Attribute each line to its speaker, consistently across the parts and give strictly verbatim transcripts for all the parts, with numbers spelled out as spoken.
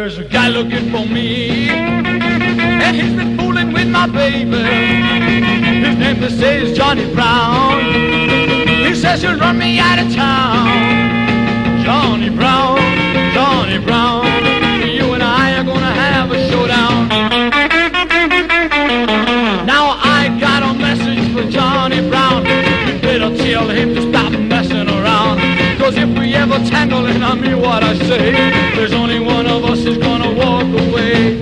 Speaker 1: there's a guy looking for me, and he's been fooling with my baby. His name they say is Johnny Brown. He says he'll run me out of town. Johnny Brown, Johnny Brown, you and I are gonna have a showdown. Now I got a message for Johnny Brown. You better tell him to stop messing around. Cause if we ever tangle, and I mean what I say, there's only one of us is gonna walk away.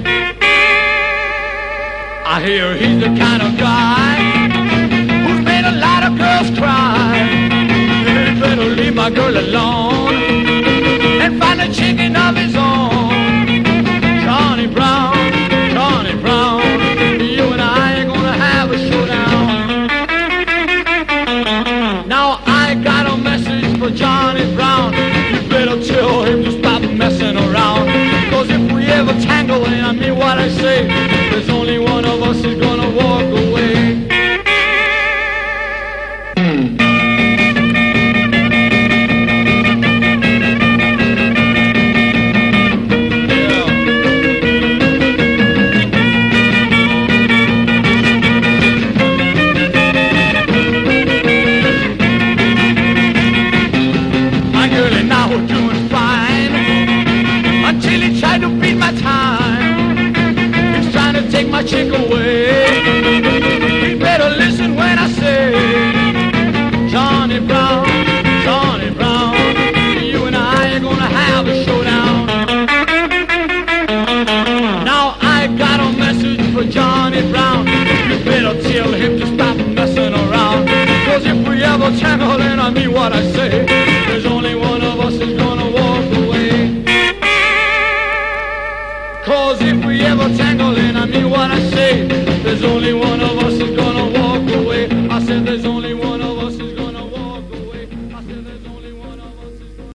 Speaker 1: I hear he's the kind of guy who's made a lot of girls cry. You better leave my girl alone and find a chicken of his